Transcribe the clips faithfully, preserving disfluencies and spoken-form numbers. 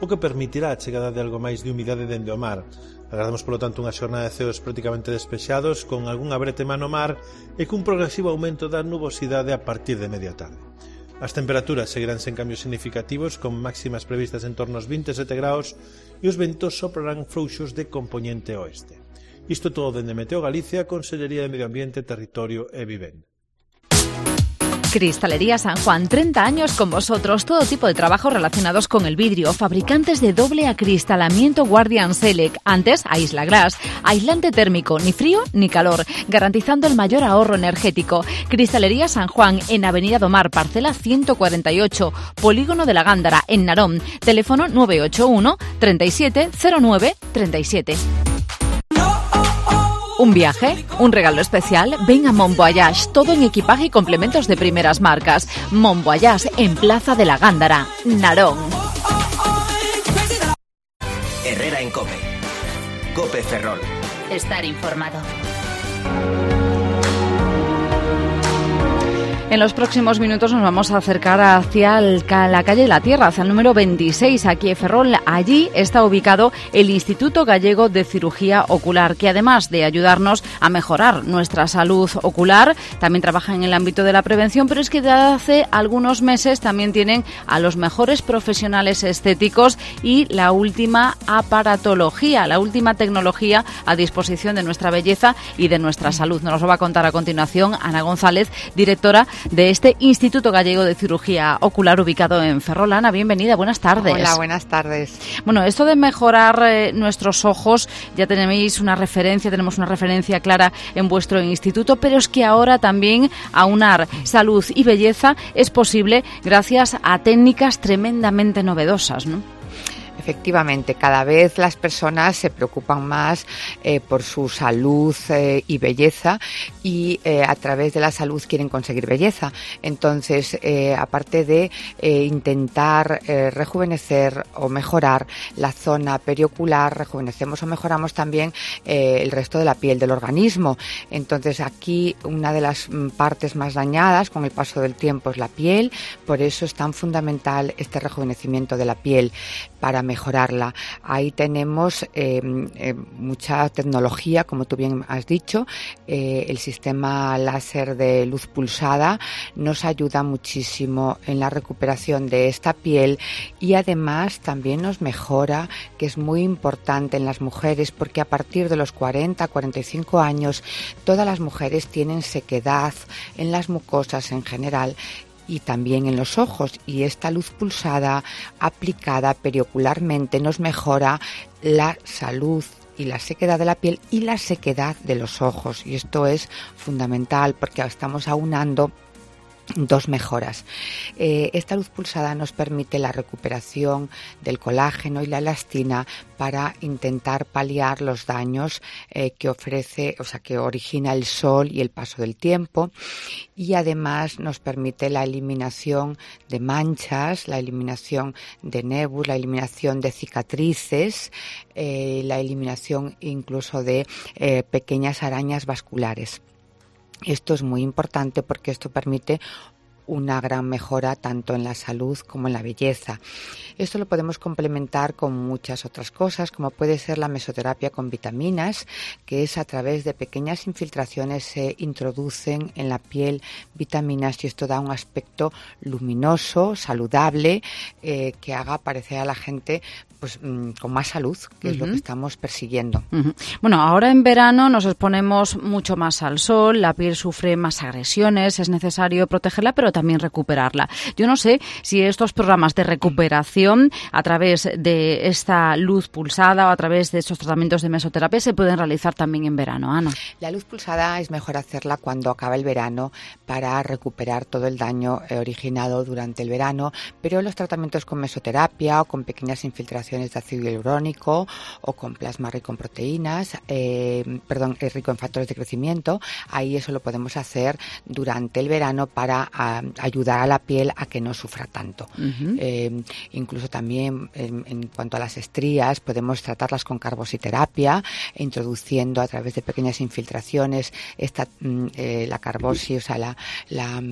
o que permitirá a chegada de algo máis de humidade dende o mar. Agardamos, polo tanto, unha xornada de ceos prácticamente despexados, con algunha bretema no mar e cun progresivo aumento da nubosidade a partir de media tarde. As temperaturas seguirán sen cambios significativos, con máximas previstas en torno aos vinte e sete graus e os ventos soprarán frouxos de compoñente oeste. Isto todo dende Meteo Galicia, Consellería de Medio Ambiente, Territorio e Vivenda. Cristalería San Juan, treinta años con vosotros, todo tipo de trabajos relacionados con el vidrio, fabricantes de doble acristalamiento Guardian Select, antes Aisla Glass, aislante térmico, ni frío ni calor, garantizando el mayor ahorro energético. Cristalería San Juan, en Avenida do Mar, parcela ciento cuarenta y ocho, Polígono de la Gándara, en Narón, teléfono nueve ocho uno, treinta y siete, cero nueve, treinta y siete. ¿Un viaje? ¿Un regalo especial? Ven a Mon Voyage, todo en equipaje y complementos de primeras marcas. Mon Voyage, en Plaza de la Gándara, Narón. Herrera en COPE. COPE Ferrol. Estar informado. En los próximos minutos nos vamos a acercar hacia el, la calle de la Tierra, hacia el número veintiséis, aquí en Ferrol. Allí está ubicado el Instituto Gallego de Cirugía Ocular, que además de ayudarnos a mejorar nuestra salud ocular, también trabaja en el ámbito de la prevención, pero es que desde hace algunos meses también tienen a los mejores profesionales estéticos y la última aparatología, la última tecnología a disposición de nuestra belleza y de nuestra salud. Nos lo va a contar a continuación Ana González, directora de este Instituto Gallego de Cirugía Ocular ubicado en Ferrol. Ana, bienvenida, buenas tardes. Hola, buenas tardes. Bueno, esto de mejorar eh, nuestros ojos, ya tenéis una referencia, tenemos una referencia clara en vuestro instituto, pero es que ahora también aunar salud y belleza es posible gracias a técnicas tremendamente novedosas, ¿no? Efectivamente, cada vez las personas se preocupan más eh, por su salud eh, y belleza y eh, a través de la salud quieren conseguir belleza. Entonces, eh, aparte de eh, intentar eh, rejuvenecer o mejorar la zona periocular, rejuvenecemos o mejoramos también eh, el resto de la piel del organismo. Entonces, aquí una de las partes más dañadas con el paso del tiempo es la piel, por eso es tan fundamental este rejuvenecimiento de la piel para mejorarla. Ahí tenemos eh, eh, mucha tecnología, como tú bien has dicho. Eh, el sistema láser de luz pulsada nos ayuda muchísimo en la recuperación de esta piel y además también nos mejora, que es muy importante en las mujeres, porque a partir de los cuarenta, cuarenta y cinco años todas las mujeres tienen sequedad en las mucosas en general y también en los ojos, y esta luz pulsada aplicada periocularmente nos mejora la salud y la sequedad de la piel y la sequedad de los ojos, y esto es fundamental porque estamos aunando dos mejoras. Eh, esta luz pulsada nos permite la recuperación del colágeno y la elastina para intentar paliar los daños eh, que ofrece, o sea, que origina el sol y el paso del tiempo, y además nos permite la eliminación de manchas, la eliminación de nebus, la eliminación de cicatrices, eh, la eliminación incluso de eh, pequeñas arañas vasculares. Esto es muy importante porque esto permite una gran mejora tanto en la salud como en la belleza. Esto lo podemos complementar con muchas otras cosas, como puede ser la mesoterapia con vitaminas, que es a través de pequeñas infiltraciones se introducen en la piel vitaminas y esto da un aspecto luminoso, saludable, eh, que haga parecer a la gente pues mmm, con más salud, que uh-huh. es lo que estamos persiguiendo. Uh-huh. Bueno, ahora en verano nos exponemos mucho más al sol, la piel sufre más agresiones, es necesario protegerla, pero también recuperarla. Yo no sé si estos programas de recuperación a través de esta luz pulsada o a través de estos tratamientos de mesoterapia se pueden realizar también en verano, Ana. La luz pulsada es mejor hacerla cuando acaba el verano para recuperar todo el daño eh, originado durante el verano, pero los tratamientos con mesoterapia o con pequeñas infiltraciones de ácido hialurónico o con plasma rico en proteínas, eh, perdón, rico en factores de crecimiento, ahí eso lo podemos hacer durante el verano para a, ayudar a la piel a que no sufra tanto. Uh-huh. Eh, incluso también en, en cuanto a las estrías, podemos tratarlas con carbositerapia, introduciendo a través de pequeñas infiltraciones esta, eh, la carbosi, o sea, la, la,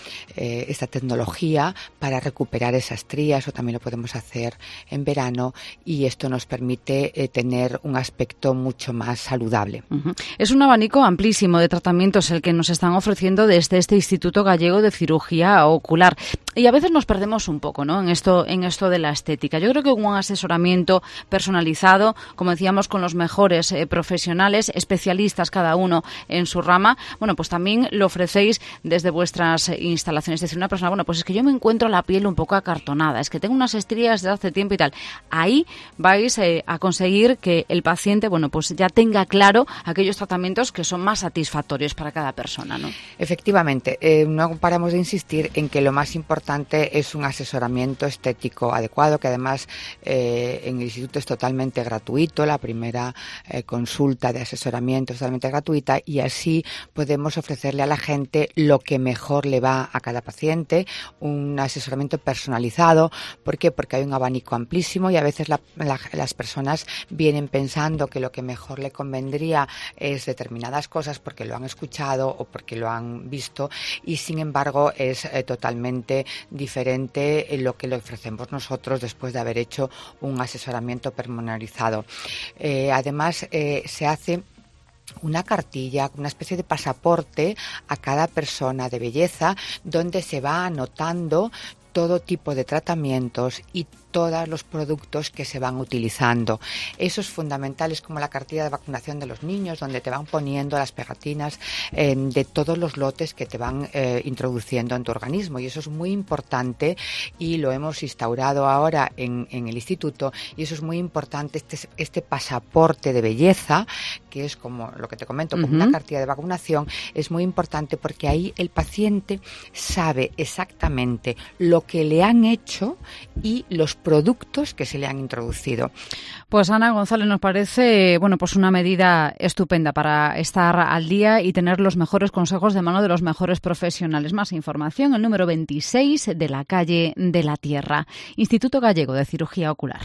eh, esta tecnología para recuperar esas estrías, o también lo podemos hacer en verano, y esto nos permite eh, tener un aspecto mucho más saludable. Uh-huh. Es un abanico amplísimo de tratamientos el que nos están ofreciendo desde este Instituto Gallego de Cirugía Ocular. Y a veces nos perdemos un poco, ¿no?, en esto, en esto de la estética. Yo creo que un asesoramiento personalizado, como decíamos, con los mejores eh, profesionales, especialistas cada uno en su rama, bueno, pues también lo ofrecéis desde vuestras instalaciones. Es decir, una persona, bueno, pues es que yo me encuentro la piel un poco acartonada, es que tengo unas estrías desde hace tiempo y tal. Ahí vais eh, a conseguir que el paciente, bueno, pues ya tenga claro aquellos tratamientos que son más satisfactorios para cada persona, ¿no? Efectivamente, eh, no paramos de insistir en que lo más importante es un asesoramiento estético adecuado, que además eh, en el instituto es totalmente gratuito. La primera eh, consulta de asesoramiento es totalmente gratuita, y así podemos ofrecerle a la gente lo que mejor le va a cada paciente, un asesoramiento personalizado. ¿Por qué? Porque hay un abanico amplísimo, y a veces la, la, las personas vienen pensando que lo que mejor le convendría es determinadas cosas porque lo han escuchado o porque lo han visto, y sin embargo es eh, totalmente diferente lo que le ofrecemos nosotros después de haber hecho un asesoramiento pormenorizado. Eh, además, eh, se hace una cartilla, una especie de pasaporte a cada persona de belleza, donde se va anotando todo tipo de tratamientos y todos los productos que se van utilizando. Eso es fundamental, es como la cartilla de vacunación de los niños, donde te van poniendo las pegatinas eh, de todos los lotes que te van eh, introduciendo en tu organismo, y eso es muy importante, y lo hemos instaurado ahora en, en el instituto, y eso es muy importante, este, este pasaporte de belleza, que es como lo que te comento, como uh-huh. una cartilla de vacunación, es muy importante porque ahí el paciente sabe exactamente lo que le han hecho y los productos que se le han introducido. Pues Ana González, nos parece, bueno, pues una medida estupenda para estar al día y tener los mejores consejos de mano de los mejores profesionales. Más información, el número veintiséis de la calle de la Tierra, Instituto Gallego de Cirugía Ocular.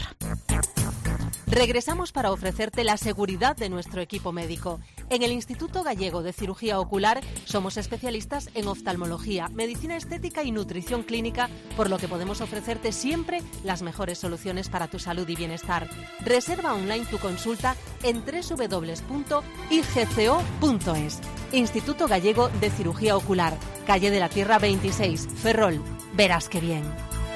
Regresamos para ofrecerte la seguridad de nuestro equipo médico. En el Instituto Gallego de Cirugía Ocular somos especialistas en oftalmología, medicina estética y nutrición clínica, por lo que podemos ofrecerte siempre las mejores soluciones para tu salud y bienestar. Reserva online tu consulta en doble u doble u doble u punto i ge ce o punto es. Instituto Gallego de Cirugía Ocular, calle de la Tierra veintiséis, Ferrol. Verás qué bien.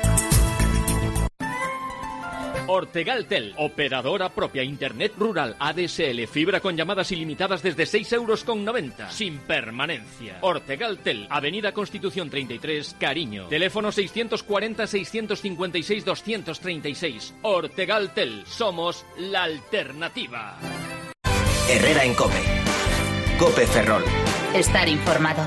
Ortegaltel, operadora propia, internet rural, A D S L, fibra con llamadas ilimitadas desde seis euros con noventa, sin permanencia. Ortegaltel, Avenida Constitución treinta y tres, Cariño. Teléfono seiscientos cuarenta, seiscientos cincuenta y seis, doscientos treinta y seis. Ortegaltel, somos la alternativa. Herrera en COPE. COPE Ferrol. Estar informado.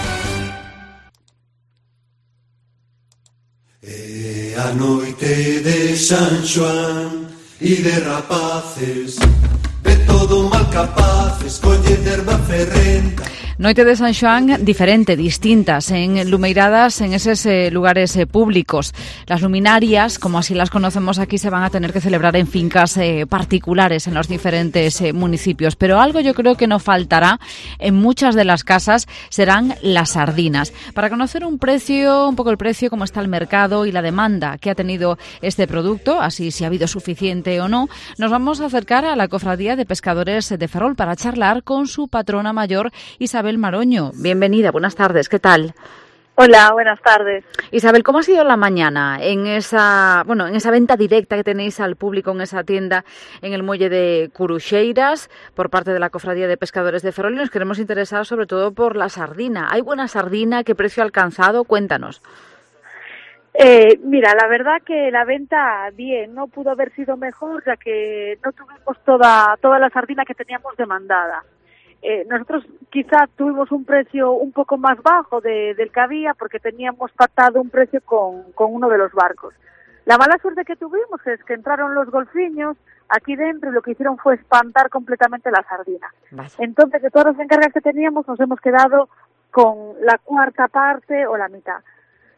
E a noite de San Xoán e de rapaces, de todo mal capaces, colle derba ferrenta. Noite de San Xoán diferente, distintas, en lumeiradas en esos eh, lugares eh, públicos. Las luminarias, como así las conocemos aquí, se van a tener que celebrar en fincas eh, particulares en los diferentes eh, municipios. Pero algo yo creo que no faltará en muchas de las casas serán las sardinas. Para conocer un precio, un poco el precio, cómo está el mercado y la demanda que ha tenido este producto, así si ha habido suficiente o no, nos vamos a acercar a la Cofradía de Pescadores de Ferrol para charlar con su patrona mayor, Isabel Maroño. Bienvenida, buenas tardes, ¿qué tal? Hola, buenas tardes. Isabel, ¿cómo ha sido la mañana en esa, bueno, en esa venta directa que tenéis al público en esa tienda en el muelle de Curuxeiras por parte de la Cofradía de Pescadores de Ferrol? Y nos queremos interesar sobre todo por la sardina. ¿Hay buena sardina? ¿Qué precio ha alcanzado? Cuéntanos. Eh, mira, la verdad que la venta bien, no pudo haber sido mejor, ya que no tuvimos toda toda la sardina que teníamos demandada. Eh, nosotros quizá tuvimos un precio un poco más bajo de, del que había porque teníamos pactado un precio con, con uno de los barcos. La mala suerte que tuvimos es que entraron los golfiños aquí dentro y lo que hicieron fue espantar completamente la sardina. Vale. Entonces, de todas las encargas que teníamos, nos hemos quedado con la cuarta parte o la mitad.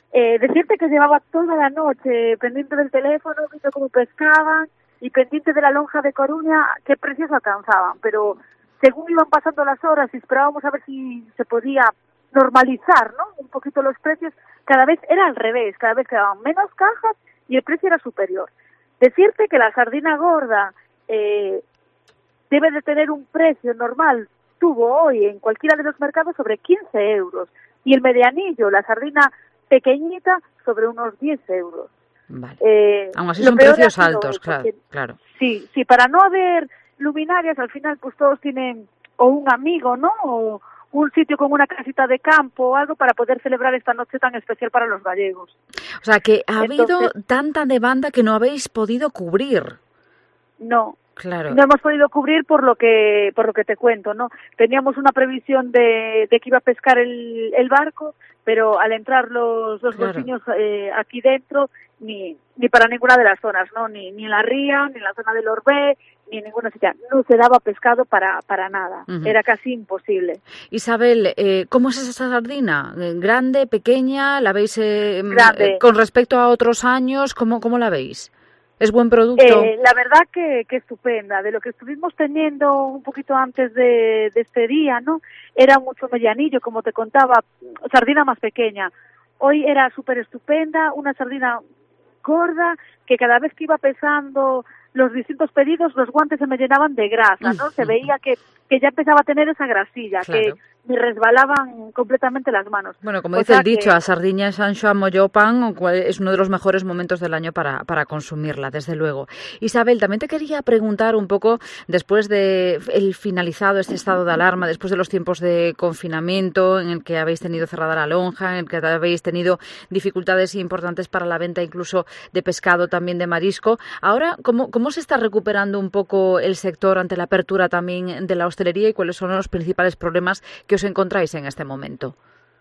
Eh, decirte que llevaba toda la noche pendiente del teléfono, viendo cómo pescaban y pendiente de la lonja de Coruña, qué precios alcanzaban, pero según iban pasando las horas y esperábamos a ver si se podía normalizar, ¿no?, un poquito los precios, cada vez era al revés, cada vez quedaban menos cajas y el precio era superior. Decirte que la sardina gorda eh, debe de tener un precio normal, tuvo hoy en cualquiera de los mercados sobre quince euros, y el medianillo, la sardina pequeñita, sobre unos diez euros. Vale. Eh, Aún así son precios altos, claro, porque, claro. Sí, sí, para no haber luminarias, al final pues todos tienen o un amigo, ¿no?, o un sitio con una casita de campo o algo para poder celebrar esta noche tan especial para los gallegos. O sea, que ha Entonces, habido tanta demanda que no habéis podido cubrir. No. Claro. No hemos podido cubrir por lo que por lo que te cuento, ¿no? Teníamos una previsión de, de que iba a pescar el, el barco, pero al entrar los, los Claro. golfiños eh, aquí dentro, ni ni para ninguna de las zonas, ¿no? Ni ni en la ría, ni en la zona del Orbé, ni en ninguna sitio. No se daba pescado para para nada. Uh-huh. Era casi imposible. Isabel, eh, ¿cómo es esa sardina? ¿Grande, pequeña? ¿La veis eh, Grande. eh, con respecto a otros años? ¿Cómo, cómo la veis? ¿Es buen producto? Eh, la verdad que, que estupenda. De lo que estuvimos teniendo un poquito antes de, de este día, ¿no? Era mucho medianillo, como te contaba, sardina más pequeña. Hoy era súper estupenda, una sardina gorda, que cada vez que iba pesando los distintos pedidos, los guantes se me llenaban de grasa, ¿no? Se veía que, que ya empezaba a tener esa grasilla, Claro. que me resbalaban completamente las manos. Bueno, como O dice sea el dicho, que- a sardiña Sancho a mollopan es uno de los mejores momentos del año para, para consumirla, desde luego. Isabel, también te quería preguntar un poco, después de el finalizado este estado de alarma, después de los tiempos de confinamiento en el que habéis tenido cerrada la lonja, en el que habéis tenido dificultades importantes para la venta incluso de pescado, también de marisco, ahora, ¿cómo, cómo se está recuperando un poco el sector ante la apertura también de la hostelería y cuáles son los principales problemas que os encontráis en este momento?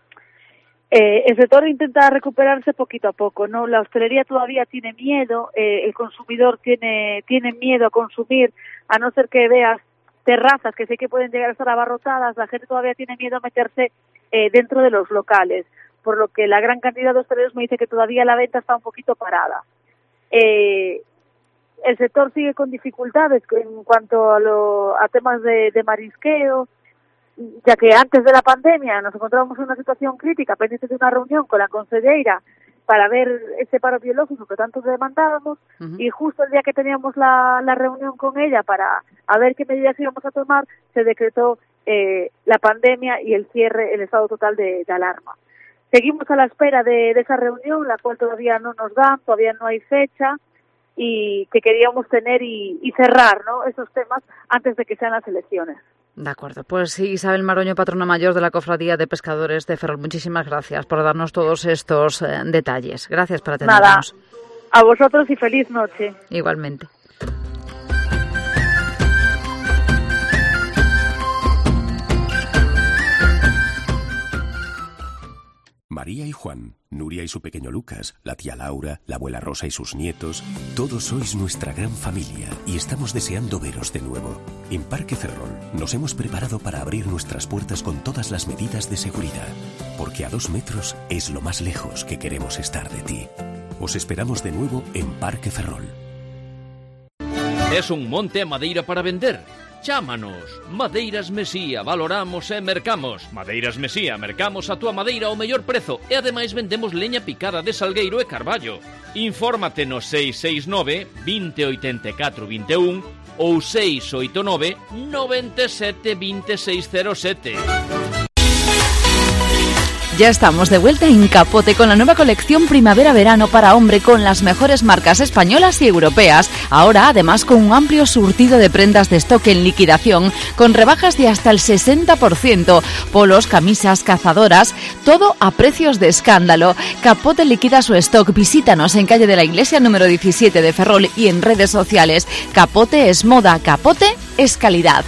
Eh, el sector intenta recuperarse poquito a poco, ¿no? La hostelería todavía tiene miedo, eh, el consumidor tiene tiene miedo a consumir, a no ser que veas terrazas que sé que pueden llegar a estar abarrotadas, la gente todavía tiene miedo a meterse eh, dentro de los locales, por lo que la gran cantidad de hosteleros me dice que todavía la venta está un poquito parada. Eh, el sector sigue con dificultades en cuanto a, lo, a temas de, de marisqueo, ya que antes de la pandemia nos encontrábamos en una situación crítica, pendientes de una reunión con la consellera para ver ese paro biológico que tanto demandábamos, Uh-huh. y justo el día que teníamos la, la reunión con ella para a ver qué medidas íbamos a tomar, se decretó eh, la pandemia y el cierre, el estado total de, de alarma. Seguimos a la espera de, de esa reunión, la cual todavía no nos dan, todavía no hay fecha, y que queríamos tener y, y cerrar, ¿no?, esos temas antes de que sean las elecciones. De acuerdo. Pues sí, Isabel Maroño, patrona mayor de la Cofradía de Pescadores de Ferrol, muchísimas gracias por darnos todos estos eh, detalles. Gracias por atendernos. Nada, a vosotros y feliz noche. Igualmente. María y Juan, Nuria y su pequeño Lucas, la tía Laura, la abuela Rosa y sus nietos, todos sois nuestra gran familia y estamos deseando veros de nuevo. En Parque Ferrol nos hemos preparado para abrir nuestras puertas con todas las medidas de seguridad, porque a dos metros es lo más lejos que queremos estar de ti. Os esperamos de nuevo en Parque Ferrol. Es un monte a madeira para vender? Chámanos. Madeiras Mesía, valoramos e mercamos. Madeiras Mesía, mercamos a túa madeira ao mellor prezo e ademais vendemos leña picada de salgueiro e carballo. Infórmate no seis seis nove, veinte oitenta e catro vinte e un ou seis oito nove, noventa e sete, vinte e seis cero sete. Ya estamos de vuelta en Capote con la nueva colección Primavera-Verano para hombre con las mejores marcas españolas y europeas. Ahora, además, con un amplio surtido de prendas de stock en liquidación, con rebajas de hasta el sesenta por ciento. Polos, camisas, cazadoras, todo a precios de escándalo. Capote liquida su stock. Visítanos en calle de la Iglesia número diecisiete de Ferrol y en redes sociales. Capote es moda, Capote es calidad.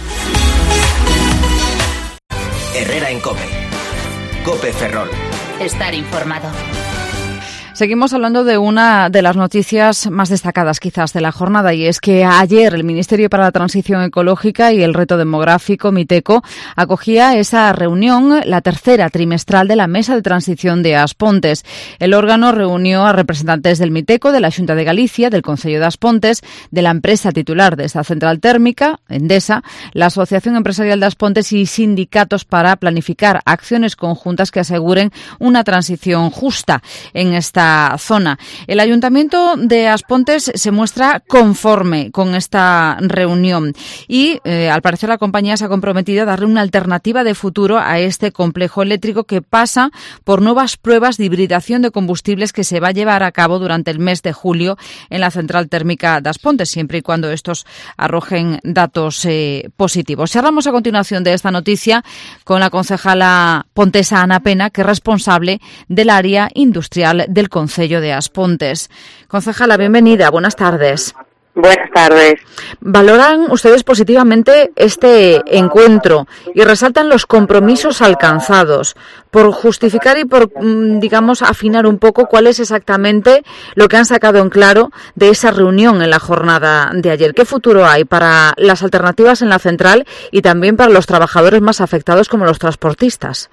Herrera en COPE. COPE Ferrol. Estar informado. Seguimos hablando de una de las noticias más destacadas quizás de la jornada, y es que ayer el Ministerio para la Transición Ecológica y el Reto Demográfico, MITECO, acogía esa reunión, la tercera trimestral de la Mesa de Transición de Aspontes. El órgano reunió a representantes del MITECO, de la Xunta de Galicia, del Concello de Aspontes, de la empresa titular de esta central térmica, Endesa, la Asociación Empresarial de Aspontes y sindicatos para planificar acciones conjuntas que aseguren una transición justa en esta zona. El Ayuntamiento de Aspontes se muestra conforme con esta reunión y, eh, al parecer, la compañía se ha comprometido a darle una alternativa de futuro a este complejo eléctrico que pasa por nuevas pruebas de hibridación de combustibles que se va a llevar a cabo durante el mes de julio en la central térmica de Aspontes, siempre y cuando estos arrojen datos eh, positivos. Hablamos a continuación de esta noticia con la concejala pontesa Ana Pena, que es responsable del área industrial del Concello de Aspontes. Concejala, bienvenida, buenas tardes. Buenas tardes. Valoran ustedes positivamente este encuentro y resaltan los compromisos alcanzados. Por justificar y por, digamos, afinar un poco cuál es exactamente lo que han sacado en claro de esa reunión en la jornada de ayer. ¿Qué futuro hay para las alternativas en la central y también para los trabajadores más afectados como los transportistas?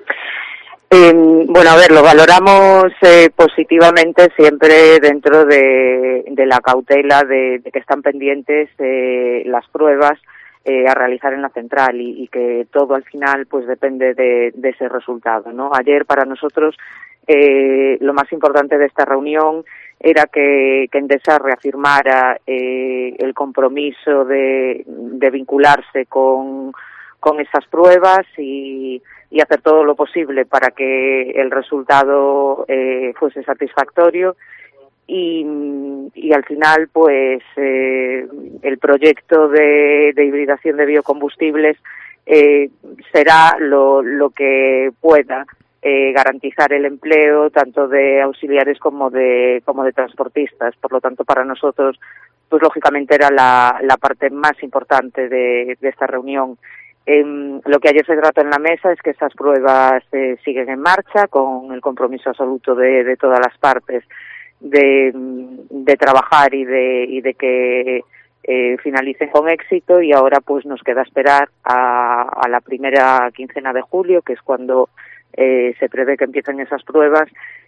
Eh, bueno, a ver, lo valoramos eh, positivamente siempre dentro de, de la cautela de, de que están pendientes eh, las pruebas eh, a realizar en la central y, y que todo al final pues depende de, de ese resultado, ¿no? Ayer para nosotros eh, lo más importante de esta reunión era que, que Endesa reafirmara eh, el compromiso de, de vincularse con, con esas pruebas y y hacer todo lo posible para que el resultado eh, fuese satisfactorio y, y al final pues eh, el proyecto de, de hibridación de biocombustibles eh, será lo, lo que pueda eh, garantizar el empleo tanto de auxiliares como de como de transportistas. Por lo tanto, para nosotros pues lógicamente era la, la parte más importante de, de esta reunión. Eh, lo que ayer se trató en la mesa es que esas pruebas eh, siguen en marcha con el compromiso absoluto de, de todas las partes de, de trabajar y de, y de que eh, finalicen con éxito, y ahora pues nos queda esperar a, a la primera quincena de julio, que es cuando eh, se prevé que empiecen esas pruebas,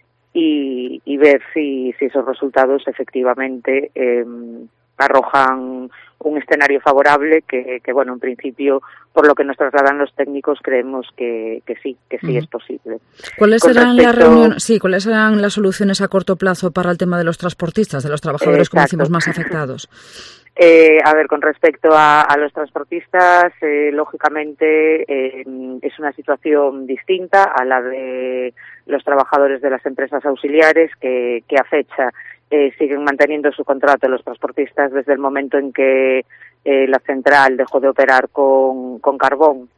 y, y ver si, si esos resultados efectivamente eh, arrojan un escenario favorable que, que, bueno, en principio, por lo que nos trasladan los técnicos, creemos que, que sí, que sí uh-huh. es posible. ¿Cuáles Con serán respecto... las reuniones, sí, cuáles serán las soluciones a corto plazo para el tema de los transportistas, de los trabajadores, Exacto. como decimos, más afectados? Eh, a ver, con respecto a, a los transportistas, eh, lógicamente eh, es una situación distinta a la de los trabajadores de las empresas auxiliares que, que a fecha eh, siguen manteniendo su contrato los transportistas desde el momento en que eh, la central dejó de operar con, con carbón.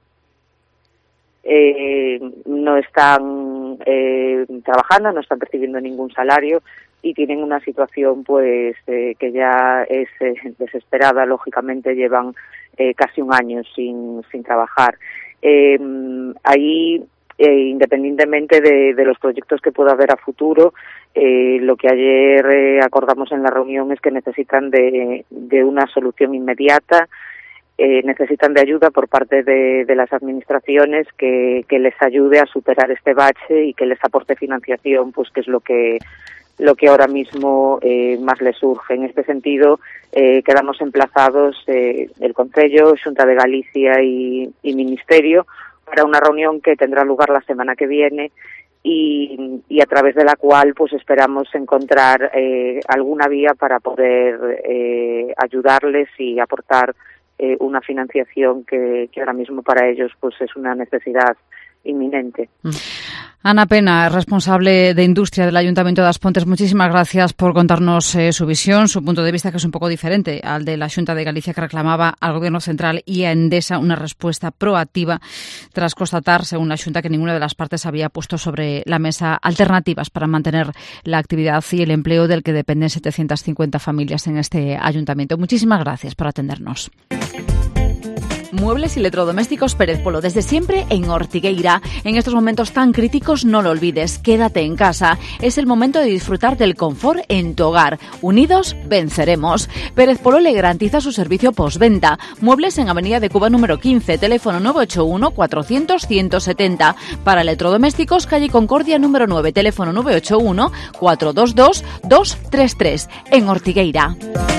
Eh, no están eh, trabajando, no están recibiendo ningún salario y tienen una situación pues eh, que ya es eh, desesperada. Lógicamente llevan eh, casi un año sin, sin trabajar. Eh, ahí, eh, independientemente de, de los proyectos que pueda haber a futuro, eh, lo que ayer eh, acordamos en la reunión es que necesitan de, de una solución inmediata. Eh, necesitan de ayuda por parte de, de las administraciones que, que les ayude a superar este bache y que les aporte financiación, pues que es lo que lo que ahora mismo eh, más les surge. En este sentido, eh, quedamos emplazados eh, el Concello, Xunta de Galicia y, y Ministerio para una reunión que tendrá lugar la semana que viene y, y a través de la cual pues esperamos encontrar eh, alguna vía para poder eh, ayudarles y aportar Eh, una financiación que, que ahora mismo para ellos pues es una necesidad inminente. Ana Pena, responsable de Industria del Ayuntamiento de Aspontes, muchísimas gracias por contarnos eh, su visión, su punto de vista, que es un poco diferente al de la Xunta de Galicia, que reclamaba al Gobierno central y a Endesa una respuesta proactiva tras constatar, según la Xunta, que ninguna de las partes había puesto sobre la mesa alternativas para mantener la actividad y el empleo del que dependen setecientas cincuenta familias en este ayuntamiento. Muchísimas gracias por atendernos. Muebles y electrodomésticos Pérez Polo, desde siempre en Ortigueira. En estos momentos tan críticos, no lo olvides, quédate en casa. Es el momento de disfrutar del confort en tu hogar. Unidos, venceremos. Pérez Polo le garantiza su servicio postventa. Muebles en Avenida de Cuba número quince, teléfono nueve ocho uno, cuatrocientos, ciento setenta. Para electrodomésticos, calle Concordia número nueve, teléfono nueve ocho uno, cuatrocientos veintidós, doscientos treinta y tres, en Ortigueira.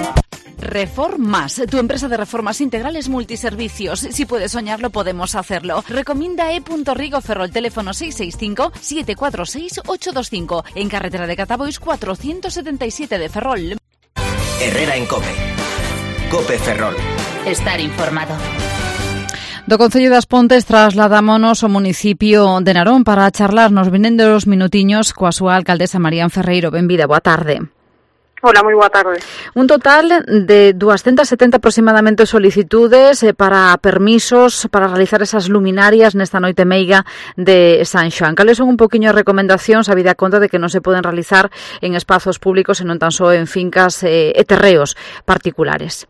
Reformas, tu empresa de reformas integrales multiservicios. Si puedes soñarlo, podemos hacerlo. Recomienda E. Rigo Ferrol, teléfono seis seis cinco, siete cuatro seis, ocho dos cinco, en carretera de Catabois cuatrocientos setenta y siete de Ferrol. Herrera en Cope. Cope Ferrol. Estar informado. Do Concello das Pontes trasladámonos ao municipio de Narón para charlarnos vendo os minutiños coa súa alcaldesa Marían Ferreiro. Benvida, boa tarde. Hola, moi boa tarde. Un total de doscientas setenta aproximadamente solicitudes para permisos para realizar esas luminarias nesta noite meiga de San Xoán. Cales son un poquinho as recomendacións, habida conta de que non se poden realizar en espazos públicos e non tan só en fincas e terreos particulares?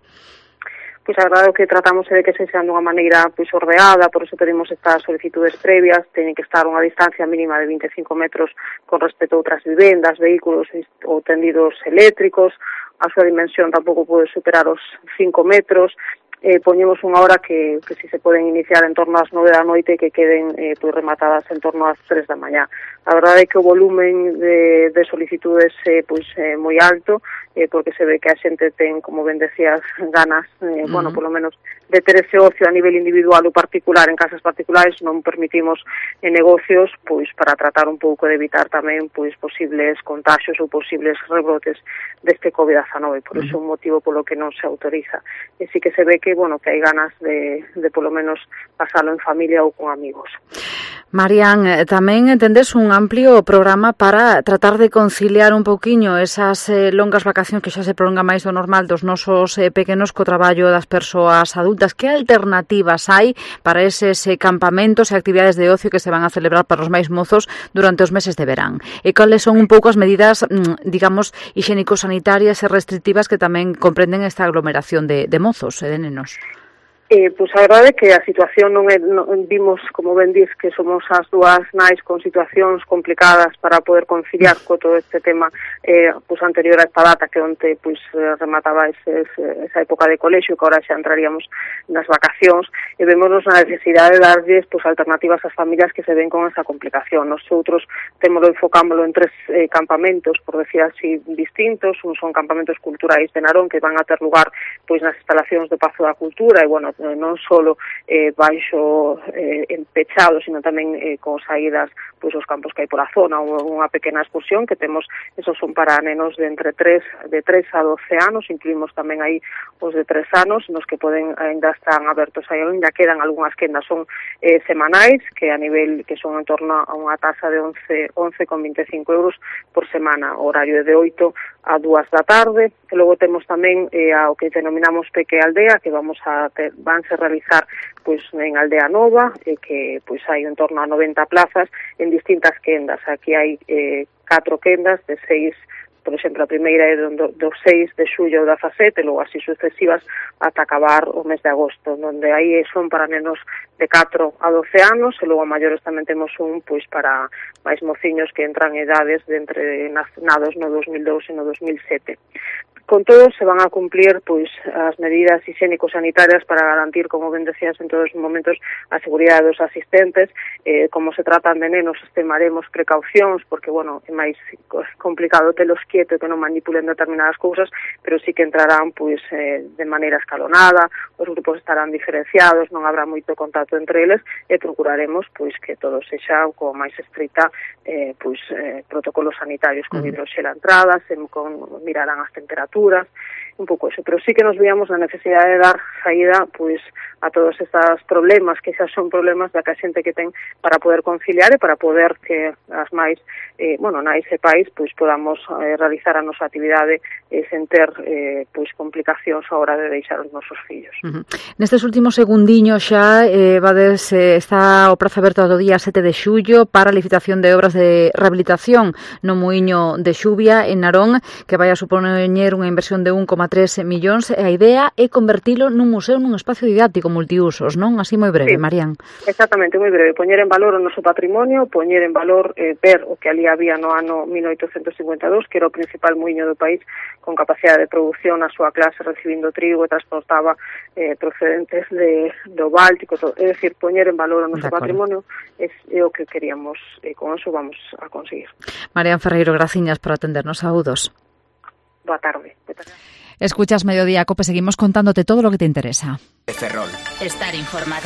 Pois a verdade é que tratamos de que se sean dunha maneira pois ordeada, por eso pedimos estas solicitudes previas, teñen que estar a unha distancia mínima de vinte e cinco metros con respecto a outras vivendas, vehículos ou tendidos eléctricos, a súa dimensión tampouco pode superar os cinco metros, eh, poñemos unha hora que, que si se poden iniciar en torno ás nove da noite e que queden eh, pois rematadas en torno ás tres da mañá. A verdade é que o volumen de, de solicitudes é eh, pois eh, moi alto, eh, porque se ve que a xente ten, como ben decías, ganas, eh, uh-huh. bueno, polo menos de ter ese ocio a nivel individual ou particular en casas particulares. Non permitimos en negocios pois para tratar un pouco de evitar tamén pois posibles contagios ou posibles rebrotes deste covid diecinueve, por iso é un motivo polo que non se autoriza. E sí que se ve que, bueno, que hai ganas de, de polo menos pasalo en familia ou con amigos. Marian, tamén entendes un amplio programa para tratar de conciliar un pouquiño esas eh, longas vacacións que xa se prolonga máis do normal dos nosos eh, pequenos co traballo das persoas adultas. Que alternativas hai para eses eh, campamentos e actividades de ocio que se van a celebrar para os máis mozos durante os meses de verán? E cales son un pouco as medidas, digamos, higiénico-sanitarias e restrictivas que tamén comprenden esta aglomeración de, de mozos e de nenos? Eh, pois a verdade é que a situación non é, non, vimos, como ben dis, que somos as dúas nais con situacións complicadas para poder conciliar co todo este tema eh, pois anterior a esta data, que onte pois remataba ese, ese, esa época de colexio, que agora xa entraríamos nas vacacións, e vemos na necesidade de darlles pois alternativas ás familias que se ven con esa complicación. Nosotros témolo, enfocámolo en tres eh, campamentos, por decir así, distintos. Un son campamentos culturais de Narón, que van a ter lugar pois nas instalacións do Pazo da Cultura, e bueno, non solo eh, baixo eh, empechado, sino tamén eh, con saídas pois os campos que hai pola zona, unha pequena excursión que temos, esos son para nenos de entre tres de tres a doce anos, incluímos tamén aí os de tres anos, nos que poden ainda están abertos aí, ainda quedan algunhas quendas, son eh, semanais, que a nivel que son en torno a unha tasa de once con vinte e cinco euros por semana, horario de oito a dúas da tarde, e logo temos tamén eh, ao que denominamos Peque Aldea, que vamos a ter, vanse realizar pois en Aldea Nova, eh, que pois hai en torno a noventa plazas en distintas quendas. Aquí hai eh, catro quendas de seis, por exemplo, a primeira é do, do seis de xullo ao dezasete, logo así sucesivas ata acabar o mes de agosto, onde aí son para nenos de catro a doce anos, e logo a maiores tamén temos un pois para máis mociños que entran en edades de entre nados no dos mil dous e no dos mil sete. Con todo, se van a cumplir pois as medidas higiénico-sanitarias para garantir, como ben decías en todos os momentos, a seguridade dos asistentes. Eh, como se tratan de nenos, estimaremos precaucións, porque, bueno, é máis complicado telos quieto e que non manipulen determinadas cousas, pero sí que entrarán pois eh, de maneira escalonada, os grupos estarán diferenciados, non habrá moito contacto entre eles, e procuraremos pois que todo sexa como máis estrita eh, pois eh, protocolos sanitarios con hidroxel a entradas, con, mirarán as temperaturas, un pouco eso, pero sí que nos veíamos na necesidade de dar saída pois a todos estes problemas, que xa son problemas da que a xente que ten para poder conciliar e para poder que as máis, eh, bueno, nais e pais, pois podamos eh, realizar a nosa actividade eh, sen ter eh, pois complicacións a hora de deixar os nosos fillos. Uh-huh. Nestes últimos segundiños xa eh, vades, eh, está o prazo aberto do día sete de xullo para a licitación de obras de rehabilitación no muiño de Xuvia en Narón, que vai a supoñer un unha inversión de un coma tres millóns e a idea é convertilo nun museo nun espacio didáctico multiusos, non? Así moi breve, sí, Marián. Exactamente, moi breve. Poñer en valor o noso patrimonio, poñer en valor eh, ver o que ali había no ano mil oitocentos cincuenta e dous, que era o principal muiño do país con capacidade de produción na súa clase, recibindo trigo e transportaba eh, procedentes de, do Báltico, todo. É dicir, poñer en valor o noso patrimonio é, é o que queríamos e con eso vamos a conseguir. Marián Ferreiro, graciñas por atendernos. Saúdos. Boa tarde. Escuchas Mediodía Cope, seguimos contándote todo lo que te interesa. Ferrol. Estar informado.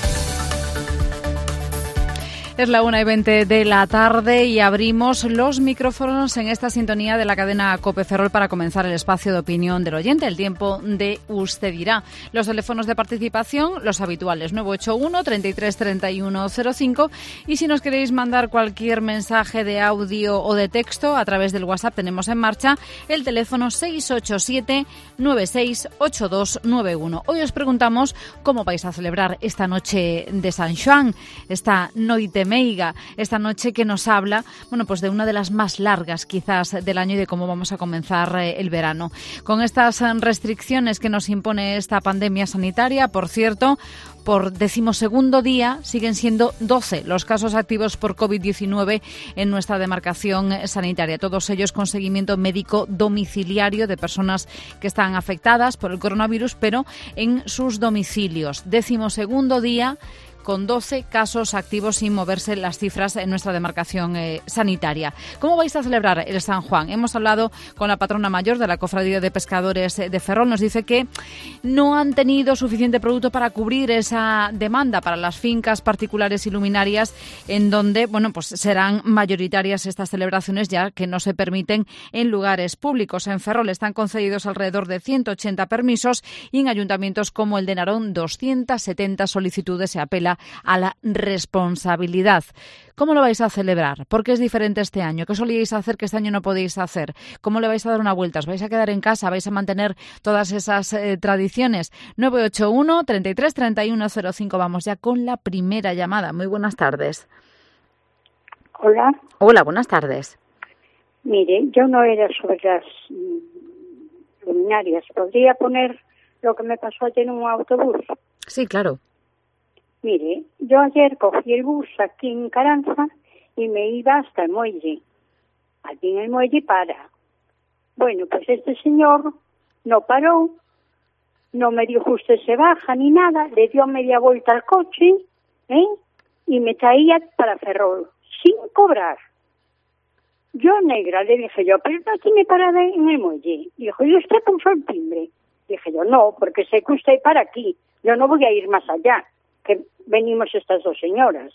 Es la una y veinte de la tarde y abrimos los micrófonos en esta sintonía de la cadena COPE Ferrol para comenzar el espacio de opinión del oyente, el tiempo de Usted dirá. Los teléfonos de participación, los habituales, nueve ocho uno, treinta y tres, treinta y uno cero cinco, y si nos queréis mandar cualquier mensaje de audio o de texto a través del WhatsApp, tenemos en marcha el teléfono seis ocho siete, nueve seis ocho dos nueve uno. Hoy os preguntamos cómo vais a celebrar esta noche de San Xoán, esta noite meiga, esta noche que nos habla, bueno, pues de una de las más largas quizás del año y de cómo vamos a comenzar eh, el verano. Con estas restricciones que nos impone esta pandemia sanitaria, por cierto, por decimosegundo día siguen siendo doce los casos activos por covid diecinueve en nuestra demarcación sanitaria. Todos ellos con seguimiento médico domiciliario de personas que están afectadas por el coronavirus, pero en sus domicilios. Decimosegundo día con doce casos activos sin moverse las cifras en nuestra demarcación eh, sanitaria. ¿Cómo vais a celebrar el San Juan? Hemos hablado con la patrona mayor de la Cofradía de Pescadores de Ferrol. Nos dice que no han tenido suficiente producto para cubrir esa demanda para las fincas particulares y luminarias, en donde, bueno, pues serán mayoritarias estas celebraciones, ya que no se permiten en lugares públicos. En Ferrol están concedidos alrededor de ciento ochenta permisos y en ayuntamientos como el de Narón doscientas setenta solicitudes. Se apela a la responsabilidad. ¿Cómo lo vais a celebrar? ¿Por qué es diferente este año? ¿Qué solíais hacer que este año no podéis hacer? ¿Cómo le vais a dar una vuelta? ¿Os vais a quedar en casa? ¿Vais a mantener todas esas eh, tradiciones? nueve ocho uno, treinta y tres, treinta y uno cero cinco. Vamos ya con la primera llamada. Muy buenas tardes. Hola. Hola, buenas tardes. Mire, yo no era sobre las mm, luminarias. ¿Podría poner lo que me pasó ayer en un autobús? Sí, claro. Mire, yo ayer cogí el bus aquí en Caranza y me iba hasta el muelle. Allí en el muelle para. Bueno, pues este señor no paró, no me dijo usted se baja ni nada, le dio media vuelta al coche, ¿eh? Y me traía para Ferrol, sin cobrar. Yo, negra, le dije yo, pero no tiene parada en el muelle. Dijo, ¿y usted puso el timbre? Dije yo, no, porque sé que usted para aquí, yo no voy a ir más allá, que venimos estas dos señoras.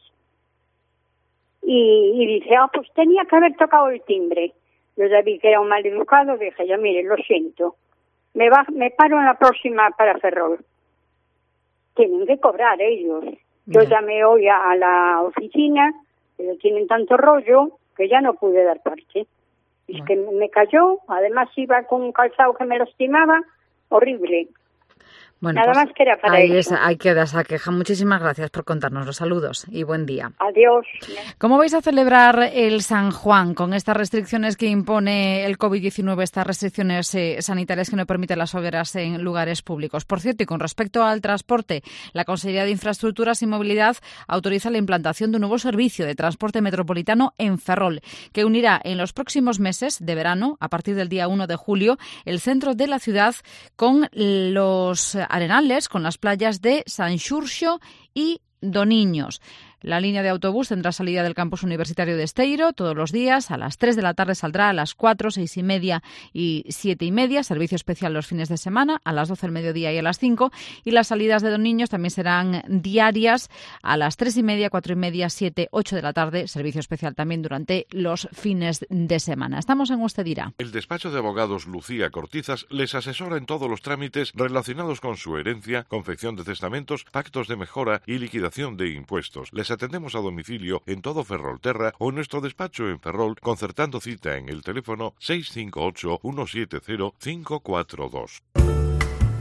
Y, y dice, ah, pues tenía que haber tocado el timbre. Yo ya vi que era un mal educado, dije yo, mire, lo siento, me va, me paro en la próxima para Ferrol. Tienen que cobrar ellos. Yo yeah. llamé hoy a, a la oficina, pero tienen tanto rollo que ya no pude dar parte. Es que me cayó, además iba con un calzado que me lastimaba, horrible. Bueno, Nada pues más que era para ahí, eso. Es, ahí queda esa queja. Muchísimas gracias por contarnos los saludos y buen día. Adiós. ¿Cómo vais a celebrar el San Juan con estas restricciones que impone el covid diecinueve, estas restricciones eh, sanitarias que no permiten las hogueras en lugares públicos? Por cierto, y con respecto al transporte, la Consejería de Infraestructuras y Movilidad autoriza la implantación de un nuevo servicio de transporte metropolitano en Ferrol, que unirá en los próximos meses de verano, a partir del día uno de julio, el centro de la ciudad con los Arenales, con las playas de San Xurxo y Doniños. La línea de autobús tendrá salida del campus universitario de Esteiro todos los días. A las tres de la tarde saldrá, a las cuatro, seis y media y siete y media. Servicio especial los fines de semana, a las doce del mediodía y a las cinco. Y las salidas de Doniños también serán diarias a las tres y media, cuatro y media, siete, ocho de la tarde. Servicio especial también durante los fines de semana. Estamos en Usted dirá. El despacho de abogados Lucía Cortizas les asesora en todos los trámites relacionados con su herencia, confección de testamentos, pactos de mejora y liquidación de impuestos. Les atendemos a domicilio en todo Ferrolterra o en nuestro despacho en Ferrol, concertando cita en el teléfono seis cinco ocho, uno siete cero, cinco cuatro dos.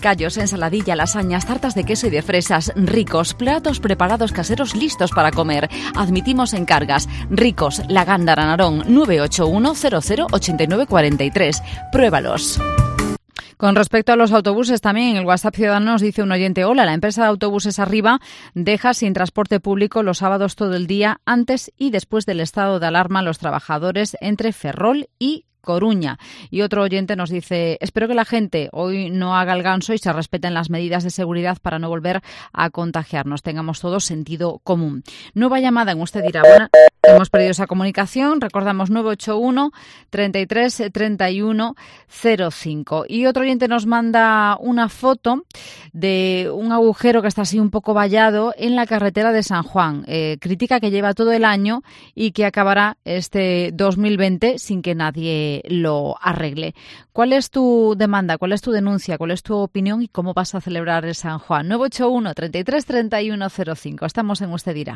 Callos, ensaladilla, lasañas, tartas de queso y de fresas, ricos, platos preparados caseros listos para comer. Admitimos encargas. Ricos, La Gándara, Narón, nueve ocho uno cero cero ocho nueve cuatro tres. Pruébalos. Con respecto a los autobuses, también en el WhatsApp Ciudadano nos dice un oyente: hola, la empresa de autobuses Arriba deja sin transporte público los sábados todo el día, antes y después del estado de alarma, los trabajadores entre Ferrol y Coruña. Y otro oyente nos dice: espero que la gente hoy no haga el ganso y se respeten las medidas de seguridad para no volver a contagiarnos. Tengamos todos sentido común. Nueva llamada en Usted dirá. Buena. Hemos perdido esa comunicación. Recordamos nueve ocho uno treinta y tres treinta y uno cero cinco. Y otro oyente nos manda una foto de un agujero que está así un poco vallado en la carretera de San Juan. Eh, critica que lleva todo el año y que acabará este dos mil veinte sin que nadie lo arregle. ¿Cuál es tu demanda? ¿Cuál es tu denuncia? ¿Cuál es tu opinión? ¿Y cómo vas a celebrar el San Juan? nueve ocho uno treinta y tres treinta y uno cero cinco. Estamos en Usted dirá.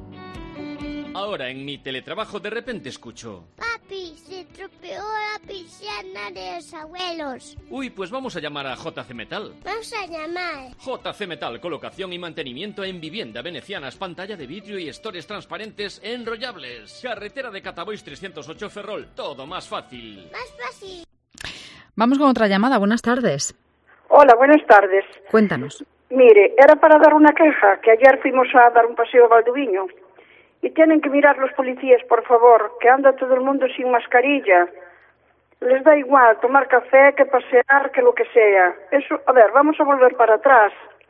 Ahora en mi teletrabajo de repente escucho: papi, se estropeó la persiana de los abuelos. Uy, pues vamos a llamar a J C Metal. Vamos a llamar. J C Metal, colocación y mantenimiento en vivienda venecianas, pantalla de vidrio y estores transparentes enrollables. Carretera de Catabois trescientos ocho Ferrol, todo más fácil. Más fácil. Vamos con otra llamada. Buenas tardes. Hola, buenas tardes. Cuéntanos. Mire, era para dar una queja, que ayer fuimos a dar un paseo a Valdoviño. Y tienen que mirar los policías, por favor, que anda todo el mundo sin mascarilla. Les da igual tomar café, que pasear, que lo que sea. Eso, a ver, vamos a volver para atrás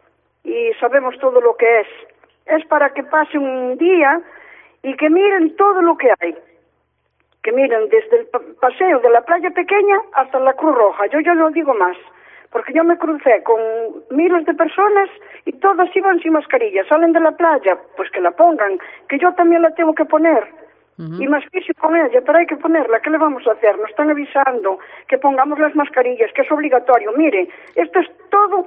y sabemos todo lo que es. Es para que pasen un día y que miren todo lo que hay. Que miren desde el paseo de la playa pequeña hasta la Cruz Roja. Yo ya no digo más, porque yo me crucé con miles de personas y todas iban sin mascarilla. Salen de la playa, pues que la pongan, que yo también la tengo que poner. Uh-huh. Y más físico con ella, pero hay que ponerla. ¿Qué le vamos a hacer? Nos están avisando que pongamos las mascarillas, que es obligatorio. Mire, esto es todo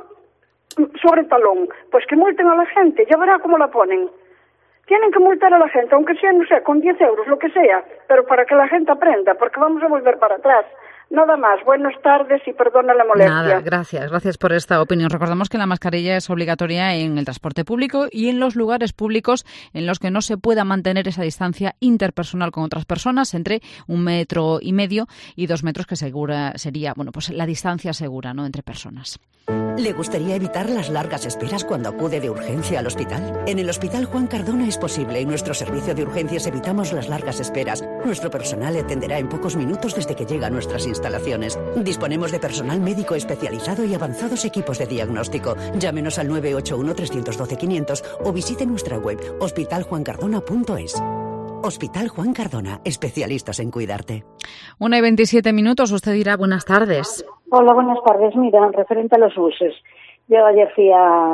sobre el talón. Pues que multen a la gente, ya verá cómo la ponen. Tienen que multar a la gente, aunque sea, no sé, con diez euros, lo que sea, pero para que la gente aprenda, porque vamos a volver para atrás. Nada más. Buenas tardes y perdona la molestia. Nada, gracias. Gracias por esta opinión. Recordamos que la mascarilla es obligatoria en el transporte público y en los lugares públicos en los que no se pueda mantener esa distancia interpersonal con otras personas entre un metro y medio y dos metros, que segura sería, bueno, pues la distancia segura, ¿no?, entre personas. ¿Le gustaría evitar las largas esperas cuando acude de urgencia al hospital? En el Hospital Juan Cardona es posible. En nuestro servicio de urgencias evitamos las largas esperas. Nuestro personal le atenderá en pocos minutos desde que llega a nuestras instalaciones. Disponemos de personal médico especializado y avanzados equipos de diagnóstico. Llámenos al nueve ocho uno tres uno dos quinientos o visite nuestra web hospital juan cardona punto es. Hospital Juan Cardona, especialistas en cuidarte. Una y veintisiete minutos, usted dirá. Buenas tardes. Hola, buenas tardes. Mira, referente a los buses. Yo ayer fui a,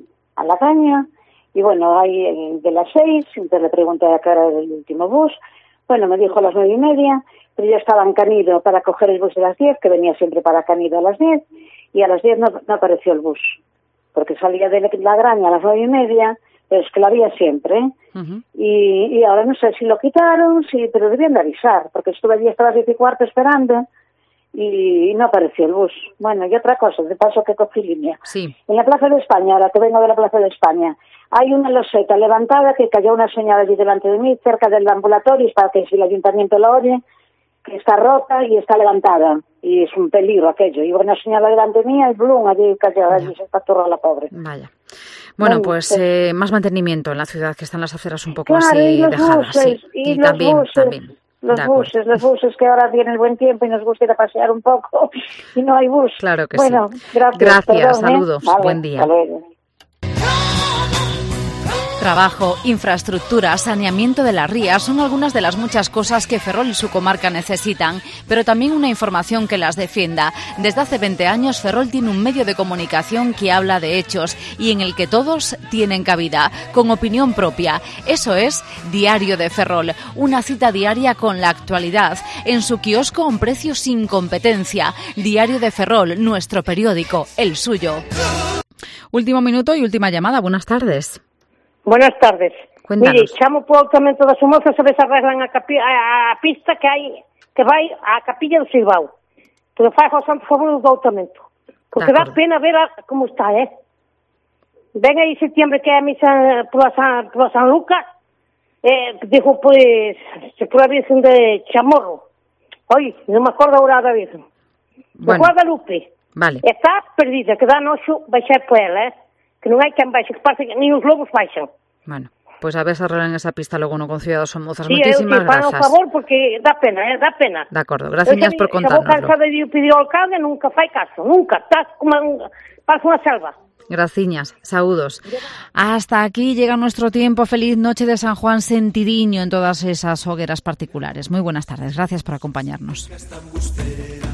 a La Caña y bueno, ahí de las seis, entonces le pregunté a qué era el último bus. Bueno, me dijo a las nueve y media, pero yo estaba en Canido para coger el bus de las diez, que venía siempre para Canido a las diez, y a las diez no, no apareció el bus, porque salía de La Graña a las nueve y media, pero es que la había siempre, ¿eh? Uh-huh. y, y ahora no sé si lo quitaron, sí, pero debían de avisar, porque estuve allí hasta las diez y cuarto esperando y, y no apareció el bus. Bueno, y otra cosa, de paso que cogí línea. Sí. En la Plaza de España, ahora que vengo de la Plaza de España, hay una loseta levantada que cayó una señora allí delante de mí, cerca del ambulatorio, para que si el ayuntamiento la oye, que está rota y está levantada. Y es un peligro aquello. Y una señora delante mía y blum, allí cayó, allí se paturra la pobre. Vaya. Bueno, pues eh, más mantenimiento en la ciudad, que están las aceras un poco claro, así y los dejadas. Buses, sí. Y, y los también, buses, también. Los buses, los buses que ahora viene el buen tiempo y nos gusta ir a pasear un poco y no hay bus. Claro que bueno, sí. Gracias. Gracias, perdón, saludos, ¿eh? Vale, buen día. Hasta luego. Trabajo, infraestructura, saneamiento de las rías son algunas de las muchas cosas que Ferrol y su comarca necesitan, pero también una información que las defienda. Desde hace veinte años Ferrol tiene un medio de comunicación que habla de hechos y en el que todos tienen cabida, con opinión propia. Eso es Diario de Ferrol, una cita diaria con la actualidad, en su kiosco a un precio sin competencia. Diario de Ferrol, nuestro periódico, el suyo. Último minuto y última llamada. Buenas tardes. Buenas tardes. Cuéntanos. Mire, chamo po automento da Somoza, se ves arreglan a, capi, a, a pista que hai que vai á Capilla do Silbao. Que fai o santo favor do automento. Porque dá pena ver a, como está, eh? Ven aí septiembre que é a misa pola San, pola San Lucas, eh, digo, pois, se por a Virgen de Chamorro. Oi, non me acordo agora da Virgen. Bueno. De Guadalupe. Vale. Está perdida, que dá noxo baixar por ela, eh? Que non hai quen baixe, que parece que ni os lobos baixan. Bueno, pues a ver se arreglan esa pista logo no Concello das Somozas. Sí, Moitísimas eu, grazas. Por favor, porque dá pena, eh, dá pena. De acordo, gracias por contárnoslo. Se vou cansada de pedir ao alcalde, nunca fai caso, nunca. Está como un, parece unha selva. Graciñas, saúdos. Hasta aquí llega nuestro tiempo. Feliz noche de San Juan sentidiño en todas esas hogueras particulares. Muy buenas tardes, gracias por acompañarnos.